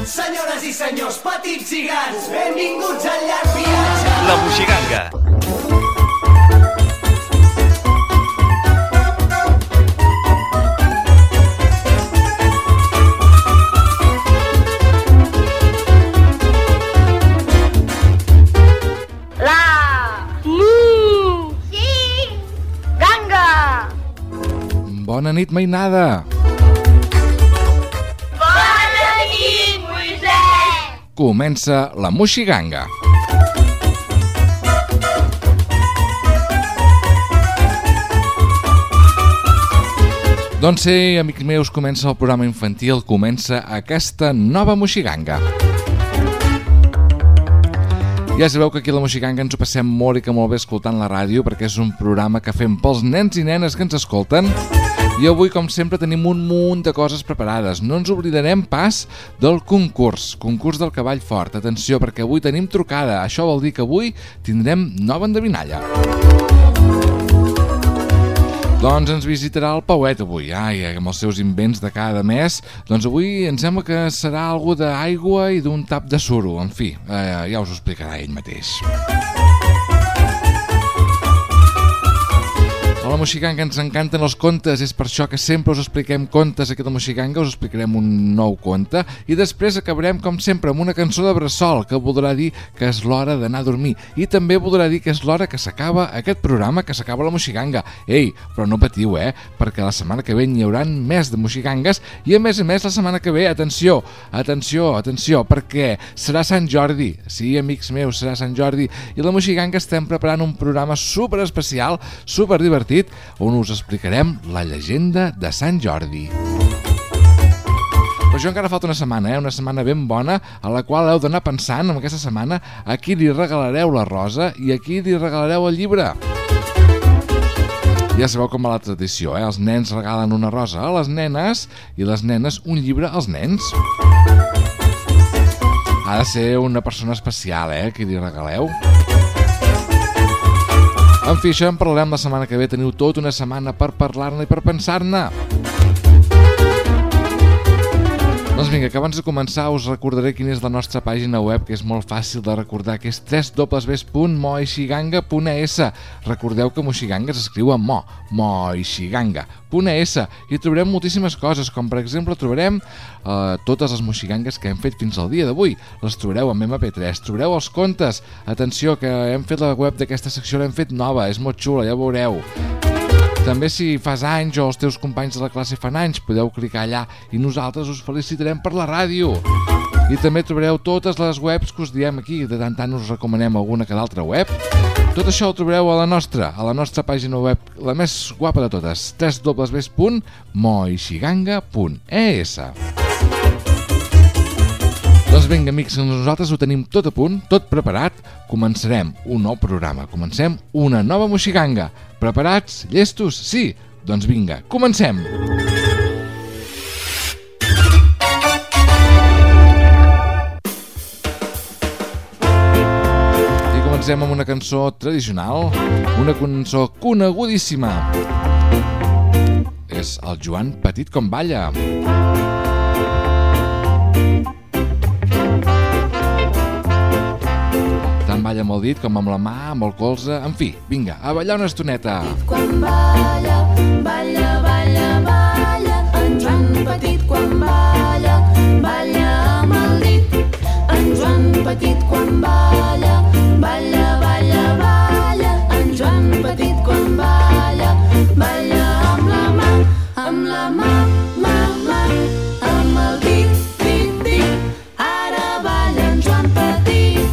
Senyores i senyors, petits i grans, benvinguts al llarg viatge. La Moixiganga. Bona nit, mainada! Bona nit, Moisès! Comença la Moixiganga. Doncs sí, amics meus, comença el programa infantil, comença aquesta nova Moixiganga. Ja sabeu que aquí a la Moixiganga ens ho passem molt i que molt bé escoltant la ràdio, perquè és un programa que fem pels nens i nenes que ens escolten. I avui, com sempre, tenim un munt de coses preparades. No ens oblidarem pas del concurs del cavall fort. Atenció, perquè avui tenim trucada. Això vol dir que avui tindrem nova endevinalla. Doncs ens visitarà el Pauet avui, amb els seus invents de cada mes. Doncs avui em sembla que serà algo d'aigua i d'un tap de suro. En fi, ja us ho explicarà ell mateix. A la Moixiganga ens encanten els contes, és per això que sempre us expliquem contes aquí a la Moixiganga, us explicarem un nou conte i després acabarem com sempre amb una cançó de bressol que voldrà dir que és l'hora d'anar a dormir i també voldrà dir que és l'hora que s'acaba aquest programa, que s'acaba la Moixiganga. Ei, però no patiu, perquè la setmana que ve n'hi haurà més de Moixigangues i a més la setmana que ve, atenció, perquè serà Sant Jordi. Sí, amics meus, serà Sant Jordi i la Moixiganga estem preparant un programa super especial, super divertit, on us explicarem la llegenda de Sant Jordi. Però això encara falta una setmana ben bona, a la qual heu d'anar pensant en aquesta setmana a qui li regalareu la rosa i a qui li regalareu el llibre. Ja sabeu com va la tradició, els nens regalen una rosa a les nenes i les nenes un llibre als nens. Ha de ser una persona especial, qui li regaleu. En fi, això en parlarem la setmana que ve. Teniu tota una setmana per parlar-ne i per pensar-ne. Doncs vinga, que abans de començar us recordaré quina és la nostra pàgina web, que és molt fàcil de recordar, que és www.moixiganga.es. Recordeu que Moixiganga s'escriu amb moixiganga.es, i trobarem moltíssimes coses, com per exemple trobarem totes les moixigangues que hem fet fins al dia d'avui. Les trobareu en MP3, trobareu els contes. Atenció, que hem fet la web d'aquesta secció, l'hem fet nova, és molt xula, ja veureu. També si fas anys o els teus companys de la classe fan anys, podeu clicar allà i nosaltres us felicitarem per la ràdio. I també trobareu totes les webs que us diem aquí, de tant en tant us recomanem alguna que d'altra web. Tot això ho trobareu a la nostra pàgina web, la més guapa de totes, www.moixiganga.es. Doncs vinga, amics, nosaltres ho tenim tot a punt, tot preparat. Començarem un nou programa, comencem una nova Moixiganga. Preparats? Llestos? Sí? Doncs vinga, comencem! I comencem amb una cançó tradicional, una cançó conegudíssima. És el Joan Petit com balla. Balla amb el dit, com amb la mà, amb el colze, en fi, vinga, a ballar una estoneta. Quan balla, balla, balla, balla, en Joan Petit quan balla, balla amb el dit. En Joan Petit quan balla, balla, balla, balla, en Joan Petit quan balla, balla amb la mà, amb la mà, mà, mà, amb el dit, dit, dit, ara balla en Joan Petit.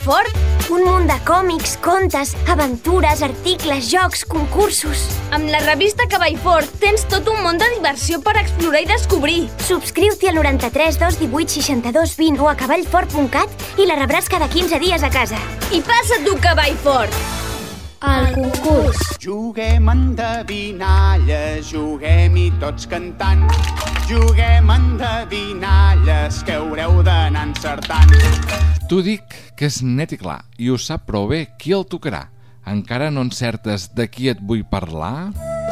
Fort? Un munt de còmics, contes, aventures, articles, jocs, concursos. Amb la revista Cavall Fort tens tot un món de diversió per explorar i descobrir. Subscriu-t'hi al 93 218 62 20 o a cavallfort.cat i la rebràs cada 15 dies a casa. I passa tu, Cavall Fort! El concurs. Juguem a endevinalles, juguem-hi tots cantant. Juguem a endevinalles que haureu d'anar encertant. T'ho dic que és net i clar, i ho sap prou bé qui el tocarà. Encara no encertes de qui et vull parlar?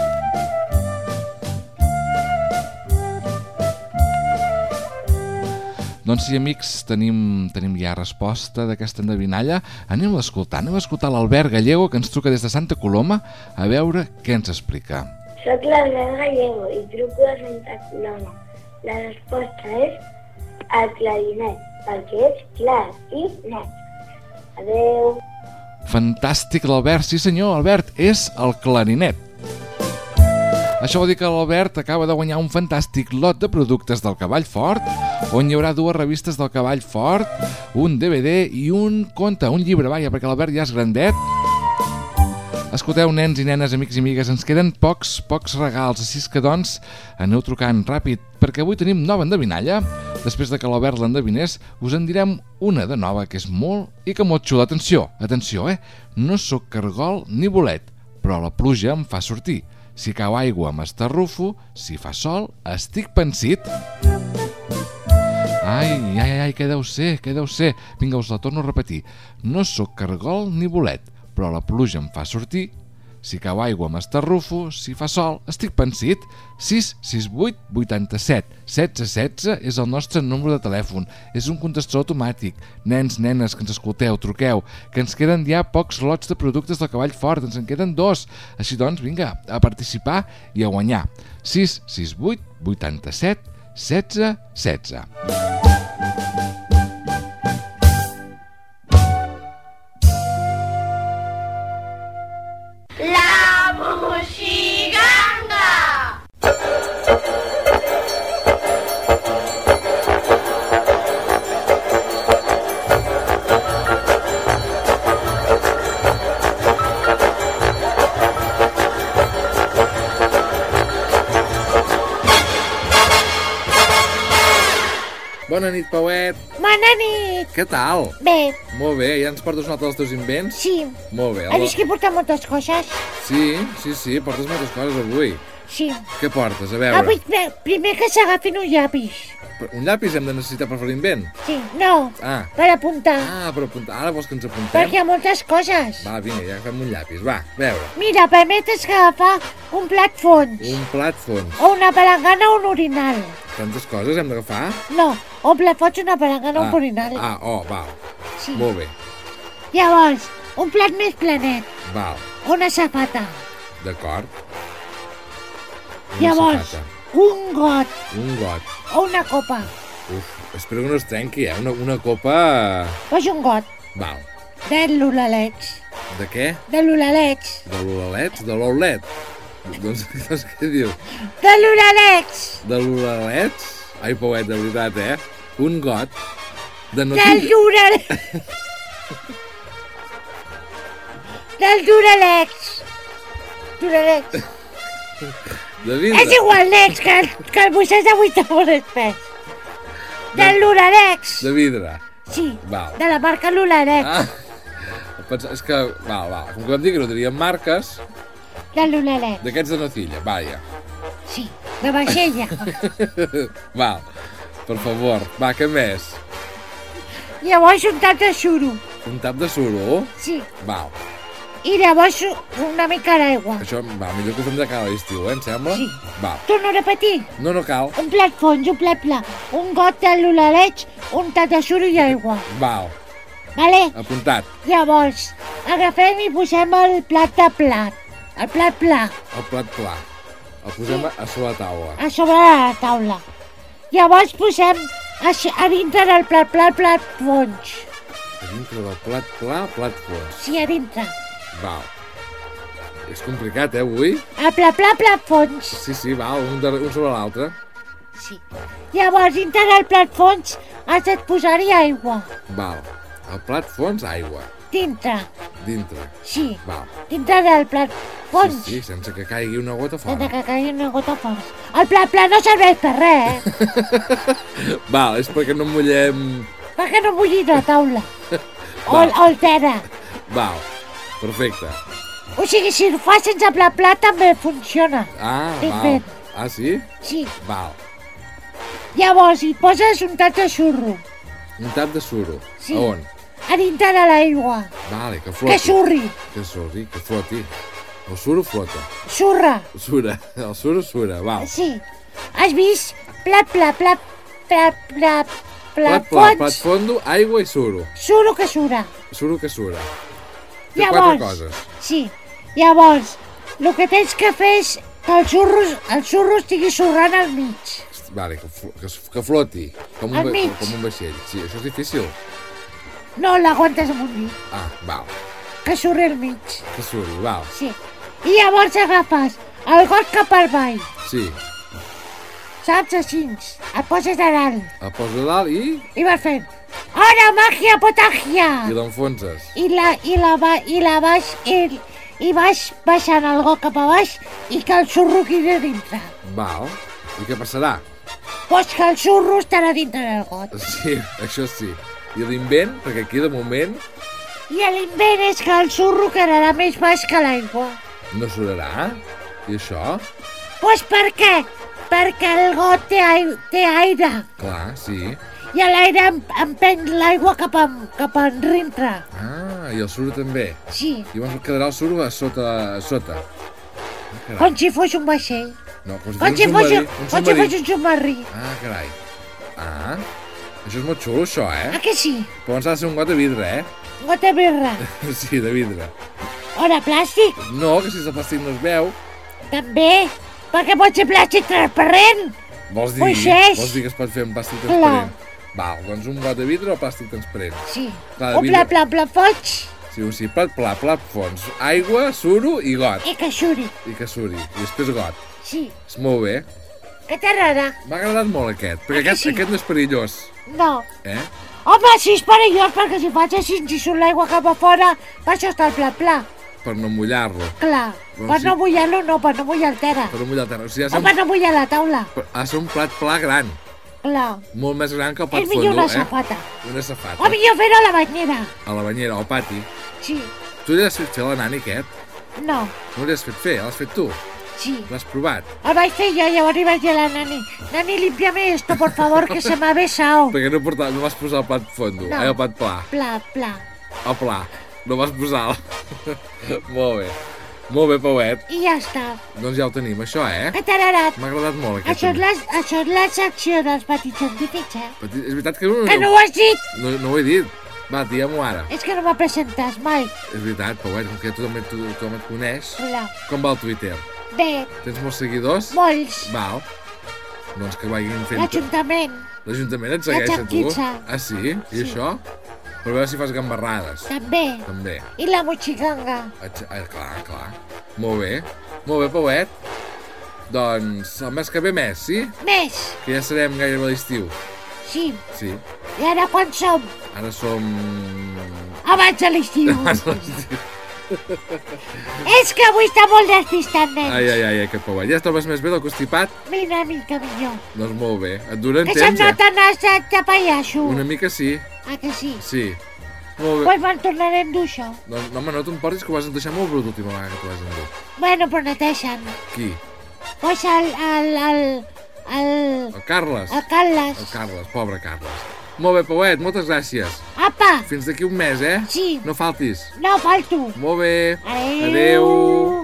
Doncs sí, amics, tenim ja resposta d'aquesta endevinalla. Anem a escoltar l'Albert Gallego, que ens truca des de Santa Coloma, a veure què ens explica. Soc l'Albert Gallego i truco de Santa Coloma. La resposta és el clarinet, perquè és clar i net. Adeu. Fantàstic, l'Albert, sí senyor, Albert, és el clarinet. Això vol dir que l'Albert acaba de guanyar un fantàstic lot de productes del Cavall Fort, on hi haurà 2 revistes del Cavall Fort, un DVD i un conte, un llibre, vaja, perquè l'Albert ja és grandet. Escolteu, nens i nenes, amics i amigues, ens queden pocs regals, així que doncs aneu trucant ràpid, perquè avui tenim nova endevinalla. Després de que l'Albert l'endevinés, us en direm una de nova que és molt i que molt xula. Atenció, no sóc cargol ni bolet, però la pluja em fa sortir. Si cau aigua m'estarrufo, si fa sol estic pensit. Ai, què deu ser? Vinga, us la torno a repetir. No sóc cargol ni bolet, però la pluja em fa sortir. Si cau aigua m'estarrufo, si fa sol estic pensit. 668 87 16 16 és el nostre número de telèfon. És un contestador automàtic. Nens, nenes, que ens escolteu, truqueu, que ens queden ja pocs lots de productes del Cavall Fort, ens en queden 2. Així doncs, vinga, a participar i a guanyar. 668 87 16 16. Bona nit, Pauet. Bona nit. Què tal? Bé. Molt bé, ja ens portes un altre dels teus invents? Sí. Molt bé. Has vist que porta moltes coses? Sí, portes moltes coses avui. Sí. Què portes? A veure. Avui, primer que s'agafin un llapis. Un llapis hem de necessitar per fer l'invent? Sí, no, per apuntar. Per apuntar. Ara vols que ens apuntem? Perquè hi ha moltes coses. Va, vinga, ja agafem un llapis. Va, a veure. Mira, primer tens que agafar un plat fons. Un plat fons. O una palangana o un orinal. Tantes coses hem d'agafar? No, un plat fons, una palangana o un orinal. Val. Sí. Molt bé. Llavors, un plat més planet. Val. Una safata. D'acord. Llavors, un got. Un got. O una copa. Espero que no es trenqui, una copa... Pues un got. Val. De l'olalets. De què? De l'olalets. De l'olalets? De l'oulet? Doncs què dius? De l'olalets. De l'olalets? Ai, Pauet, de veritat, Un got. Del l'olalets. Del l'olalets. L'olalets. De vidre. És igual, Lex, que el mossès d'avui t'ha molt espès. De l'Urarex. De vidre. Sí, Val. de la marca l'Urarex. És que, val. Com que vam dir que no teníem marques... De l'Urarex. D'aquests de nocilla, vaja. Sí, de vaixella. Val, per favor. Va, què més? Llavors un tap de suro. Un tap de suro? Sí. Val. I llavors una mica d'aigua. Això, millor que ho fem de cara a l'estiu, em sembla? Sí. Val. Torno a repetir. No cal. Un plat fons, un plat pla, un got de l'Urarex, un tap de suro i aigua. Val. Vale? Apuntat. Llavors, agafem i posem el plat de plat. El plat pla. El plat pla. El posem a sobre la taula. A sobre la taula. Llavors posem a dintre del plat pla el plat fons. A dintre del plat pla, plat fons. Sí, a dintre. Val. És complicat, avui? El plat pla, plat fons. Sí, val, un sobre l'altre. Sí. Llavors, dintre del plat fons has de posar-hi aigua. Val. El plat fons, aigua. Dintre. Dintre. Sí. Val. Dintre del plat fons. Sí, sense que caigui una gota Sense fora. que caigui una gota fora. El plat pla no serveix per res, Val, és perquè no mullem... perquè no bulli la taula. O el terra. Val, perfecte. O sigui, si ho fas sense plat pla també funciona. Ah, Ben val. fet. Ah, sí? Sí. Val. Llavors hi poses un tap de surro. Un tap de suro. Sí. A on? A dintre de l'aigua. Vale, que floti. Que surri. Que surri, que floti. El suro flota. Surra. Sura. El suro sura, val. Sí. Has vist? Plat pla, plat plat plat Plat fons. fondo, aigua i suro. Suro que sura. Suro que sura. Té Llavors, 4 coses. sí. Llavors, el que tens que fer és que el surro estigui surrant al mig. Vale, que floti. Com Al mig. com un vaixell. Sí, això és difícil. No l'aguantes amb un dit. Ah, val. Que surri al mig. Que suri, val. Sí. I llavors agafes el got cap al baix. Sí. Saps? Així. El poses a dalt. El poso a dalt I vas fent... Ara, màgia, potàgia! i l'enfonses. I vas baixant el got cap a baix i que el surro quedi dintre. Val. I què passarà? Pues que el surro estarà dintre del got. Sí, això sí. I l'invent, perquè aquí de moment I l'invent és que el surro quedarà més baix que l'aigua. no surarà. I això? Pues per què? Perquè el got té aire. Clar, sí. I l'aire empeny l'aigua cap a dintre. Ah, i el suro també. Sí, Llavors quedarà el suro a sota. Ah, com si fos un vaixell. No, com Com si si fos un submarí. Ah, carai. Ah, això és molt xulo, això, Ah, que sí? Però ens ha de ser un got de vidre, Un got de birra. Sí, de vidre. O de plàstic, No, que si el plàstic no es veu. també. Perquè pot ser plàstic transparent. Vols dir, Moisès. vols dir que es pot fer amb plàstic transparent? Val, doncs un got de vidre o plàstic transparent? Sí. Clar, de O vidre. pla, foig Sí, o sigui, plat fons, aigua, suro i got. i que suri. I que suri. I després got. Sí. És molt bé. Que t'agrada? M'ha agradat molt aquest, perquè que sí? aquest no és perillós. No. Eh? Sí és perillós, perquè si faig així, si surt l'aigua cap a fora, per això està el pla. Per no mullar-lo. Clar. Doncs Per sí. no mullar-lo, no, per no mullar el terra. Per no mullar el terra. O sigui, O per no mullar la taula. ha de ser un plat pla gran. Clar. Molt més gran que el plat És fondo, millor una safata. Una safata. O millor fer-ho a la banyera. A la banyera, al pati. Sí. Tu li has fet fer a la nani, aquest? No. No li has fet fer, l'has fet tu. Sí. L'has provat. El vaig fer jo, llavors li vaig dir a la Nani, Nani, límpiame esto, por favor, que se m'ha besado. Perquè no vas posar el plat fondo, No. el plat pla. Pla. El pla. No vas posar Molt bé. Molt bé, Pauet. I ja està. Doncs ja ho tenim, això, Que t'ha agradat? M'ha agradat molt, aquest. Això és la secció dels petits científics, És veritat que Que no ho has dit? No ho he dit. Va, diguem-ho ara. És que no m'ha presentat mai. És veritat, Pauet, com que tothom et coneix. Clar. Com va el Twitter? Bé, Tens molts seguidors? molts. Val. Doncs que vagin fent... L'Ajuntament, L'Ajuntament et segueix a tu? Xapquitxa. Ah, sí? I això? Per veure si fas gambarrades. també. També. I la motxiganga. Clar. Molt bé, Pauet. Doncs el mes que ve més, sí? Més, Que ja serem gairebé a l'estiu. sí. Sí. I ara quan som? Ara som... Abans de l'estiu. Abans de l'estiu. És que avui està molt despistat, nens. Ai, aquest Pauet. Ja et trobes més bé del constipat? Una mica millor. Doncs molt bé. Et duren Que se'm temps, nota nasat de pallasso. Una mica sí. Ah, que sí? Sí. Molt bé. Pues me'n tornaré a endur això. Doncs no t'ho emportis, que ho vas deixar molt brut l'última vegada que t'ho vas endur. Bueno, però neteixen. Qui? Pues el El Carles? El Carles. El Carles, pobre Carles. Molt bé, Pauet, moltes gràcies. Apa! Fins d'aquí un mes, eh? Sí. No faltis. No falto. Molt bé. Adéu.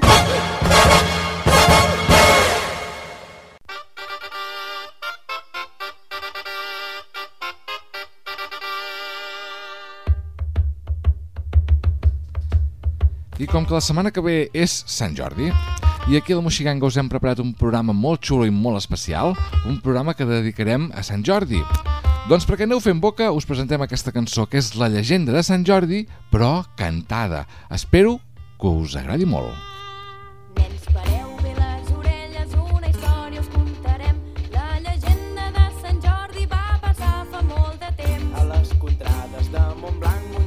I com que la setmana que ve és Sant Jordi, i aquí a la Moixiganga us hem preparat un programa molt xulo i molt especial, un programa que dedicarem a Sant Jordi. Doncs perquè aneu fent boca, us presentem aquesta cançó, que és la llegenda de Sant Jordi, però cantada. Espero que us agradi molt. Nens, pareu bé les orelles, una història us contarem. La llegenda de Sant Jordi va passar fa molt de temps. A les contrades de Montblanc un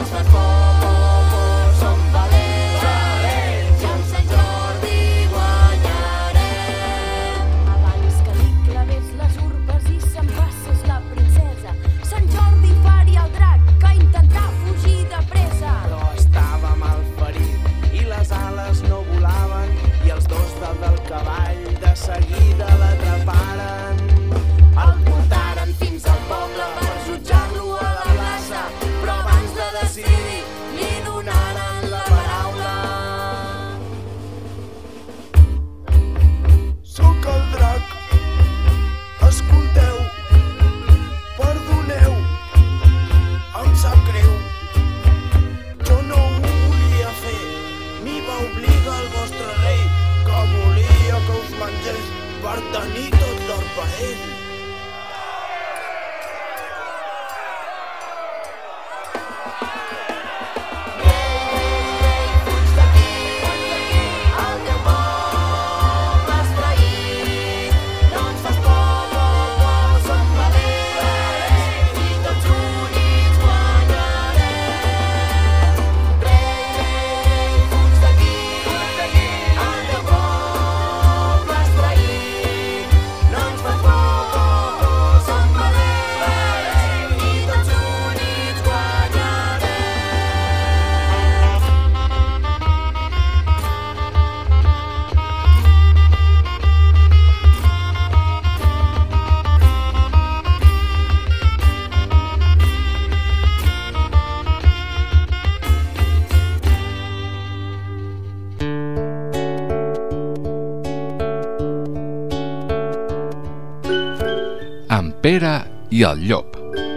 En Pere i el llop.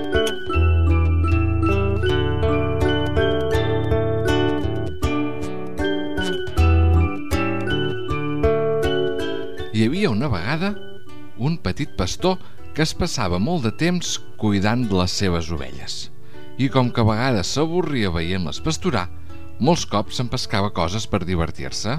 Hi havia una vegada un petit pastor que es passava molt de temps cuidant de les seves ovelles. I com que a vegades s'avorria veient-les pasturar, molts cops se'n pescava coses per divertir-se.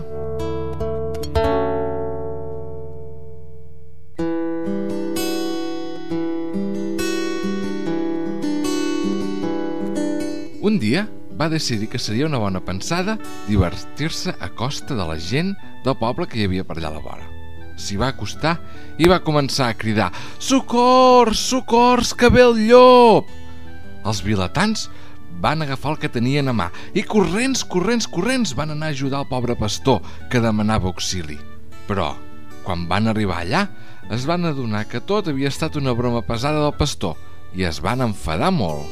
Un dia va decidir que seria una bona pensada divertir-se a costa de la gent del poble que hi havia per allà a la vora. S'hi va acostar i va començar a cridar: «Socors! Socors, que ve el llop!» Els vilatans van agafar el que tenien a mà i corrents van anar a ajudar el pobre pastor que demanava auxili. Però, quan van arribar allà, es van adonar que tot havia estat una broma pesada del pastor i es van enfadar molt.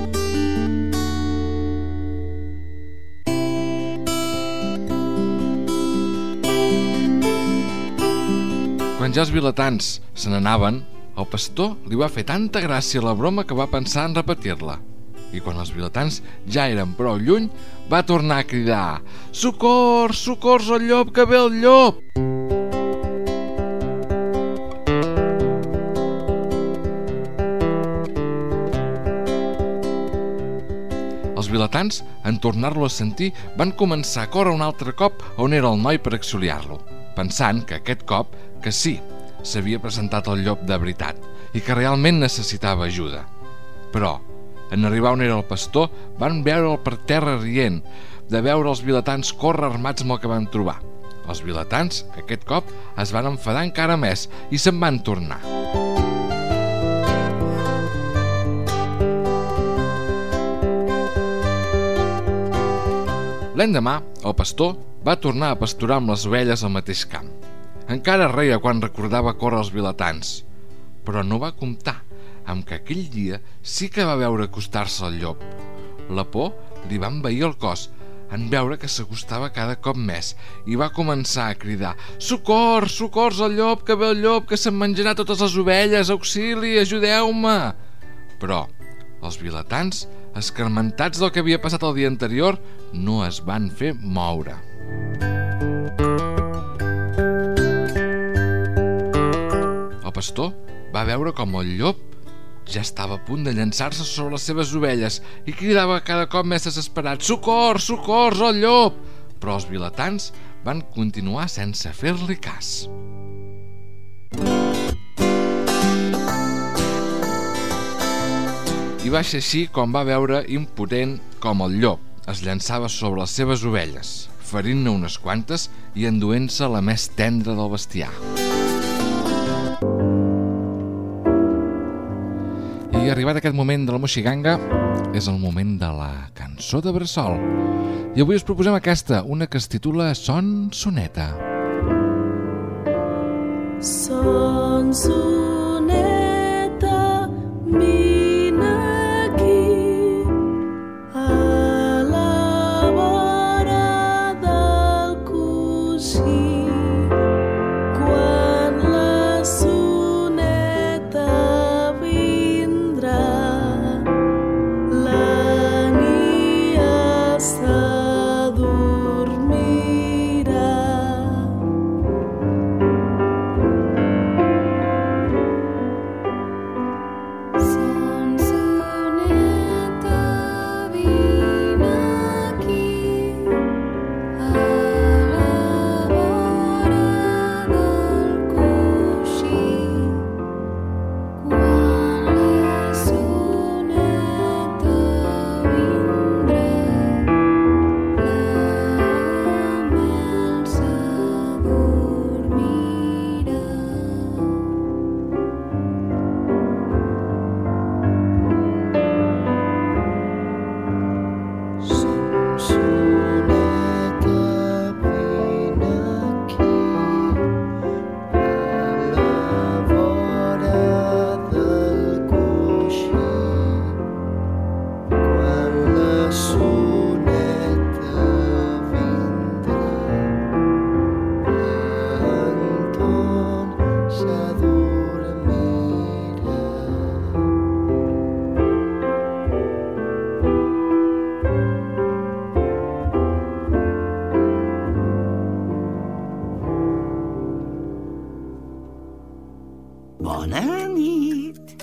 Quan ja els vilatans se n'anaven, el pastor li va fer tanta gràcia la broma que va pensar en repetir-la. I quan els vilatans ja eren prou lluny, va tornar a cridar: «Socors! Socors al llop, que ve el llop!» Els vilatans, en tornar-lo a sentir, van començar a córrer un altre cop on era el noi per auxiliar-lo, pensant que aquest cop, que sí, s'havia presentat el llop de veritat i que realment necessitava ajuda. Però, en arribar on era el pastor, van veure'l per terra rient, de veure els vilatans córrer armats amb el que van trobar. Els vilatans, aquest cop, es van enfadar encara més i se'n van tornar. L'endemà, el pastor va tornar a pasturar amb les ovelles al mateix camp. Encara reia quan recordava córrer els vilatans, però no va comptar amb que aquell dia sí que va veure acostar-se el llop. La por li va envair el cos en veure que s'acostava cada cop més i va començar a cridar: «Socors! Socors al llop, que ve el llop, que se'n menjarà totes les ovelles! Auxili, ajudeu-me!» Però els vilatans, escarmentats del que havia passat el dia anterior, no es van fer moure. El pastor va veure com el llop ja estava a punt de llançar-se sobre les seves ovelles i cridava cada cop més desesperat: «Socors! Socors al llop!» Però els vilatans van continuar sense fer-li cas. I va ser així com va veure impotent Com el llop, es llançava sobre les seves ovelles, ferint-ne unes quantes i enduent-se la més tendra del bestiar. I arribat aquest moment de la moixiganga, és el moment de la cançó de bressol. I avui us proposem aquesta, una que es titula Son Soneta. Son soneta, vine aquí, a la vora del coixí. Quan la soneta vindrà, la nia s'adormirà. Bona nit.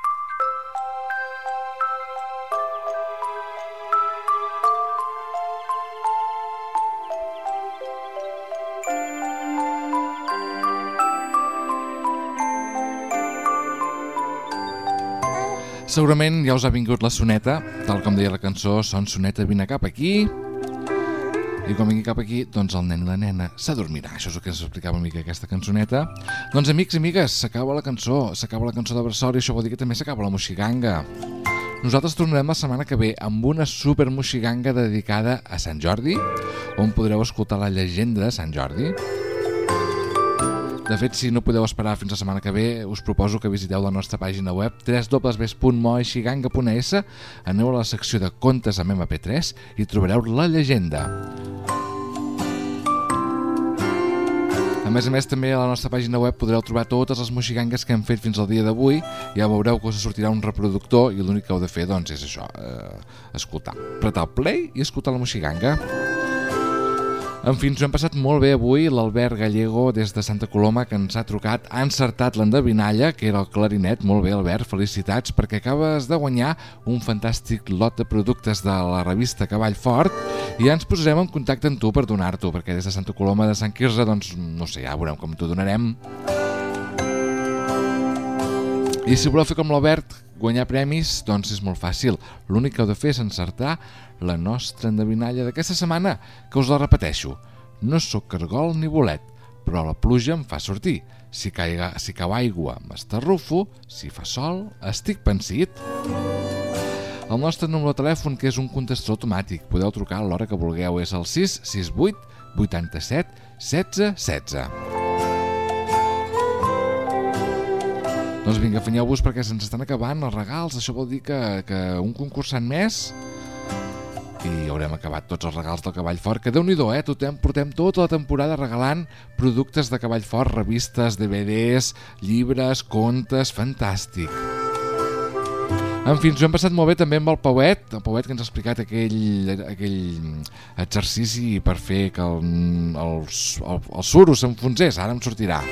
Segurament ja us ha vingut la soneta, tal com deia la cançó, Son Soneta, vine cap aquí. I quan vingui cap aquí, doncs el nen i la nena s'adormirà. Això és el que ens explicava una mica aquesta cançoneta. Doncs amics i amigues, s'acaba la cançó de bressol i això vol dir que també s'acaba la moixiganga. Nosaltres tornarem la setmana que ve amb una super moixiganga dedicada a Sant Jordi, on podreu escoltar la llegenda de Sant Jordi. De fet, si no podeu esperar fins la setmana que ve, us proposo que visiteu la nostra pàgina web www.moixiganga.es, aneu a la secció de contes amb MP3 i trobareu la llegenda. A més, també a la nostra pàgina web podreu trobar totes les moixigangues que hem fet fins al dia d'avui. Ja veureu que us sortirà un reproductor i l'únic que heu de fer doncs, és això, escoltar. Apretar el play i escoltar la moixiganga. En fi, ens ho hem passat molt bé avui. L'Albert Gallego, des de Santa Coloma, que ens ha trucat, ha encertat l'endevinalla, que era el clarinet. Molt bé, Albert, felicitats, perquè acabes de guanyar un fantàstic lot de productes de la revista Cavall Fort i ja ens posarem en contacte amb tu per donar-t'ho, perquè des de Santa Coloma de Sant Quirze, doncs, no sé, ja veurem com t'ho donarem. I si voleu fer com l'Albert, guanyar premis, doncs és molt fàcil. L'únic que heu de fer és encertar la nostra endevinalla d'aquesta setmana, que us la repeteixo. No sóc cargol ni bolet, però la pluja em fa sortir. Si cau aigua m'estarrufo, si fa sol estic pensit. El nostre número de telèfon, que és un contestador automàtic, podeu trucar a l'hora que vulgueu, és el 668 87 16 16. Doncs vinga, afanyeu-vos perquè se'ns estan acabant els regals. Això vol dir que un concursant més i haurem acabat tots els regals del Cavall Fort, que Déu-n'hi-do, portem tota la temporada regalant productes de Cavall Fort, revistes, DVDs, llibres, contes, fantàstic. En fi, ens ho hem passat molt bé també amb el Pauet que ens ha explicat aquell exercici per fer que el suro s'enfonsés. Ara em sortirà.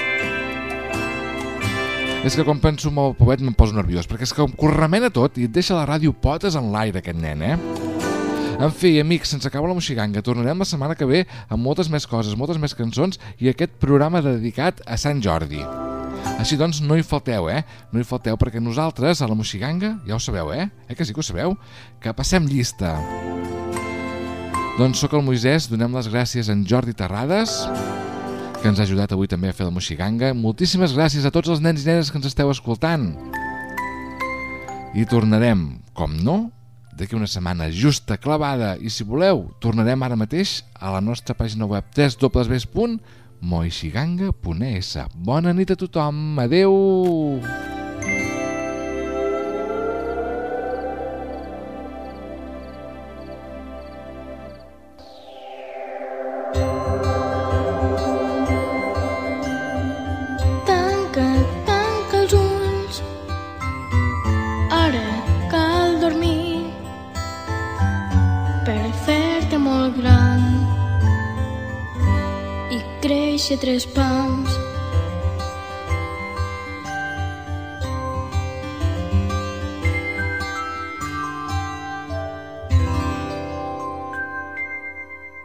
És que quan penso en el Pauet me'n poso nerviós, perquè és que em remena tot i et deixa la ràdio potes en l'aire, aquest nen, En fi, amics, se'ns acaba la moixiganga. Tornarem la setmana que ve amb moltes més coses, moltes més cançons i aquest programa dedicat a Sant Jordi. Així doncs, no hi falteu, No hi falteu perquè nosaltres, a la Moixiganga, ja ho sabeu, que sí que ho sabeu? Que passem llista. Doncs sóc el Moisès, donem les gràcies a en Jordi Terrades, que ens ha ajudat avui també a fer la Moixiganga. Moltíssimes gràcies a tots els nens i nenes que ens esteu escoltant. I tornarem, com no, d'aquí una setmana justa, clavada, i si voleu, tornarem ara mateix a la nostra pàgina web www.moixiganga.es. Bona nit a tothom, adeu! Tanca els ulls, ara cal dormir per fer-te molt gran i créixer 3 pams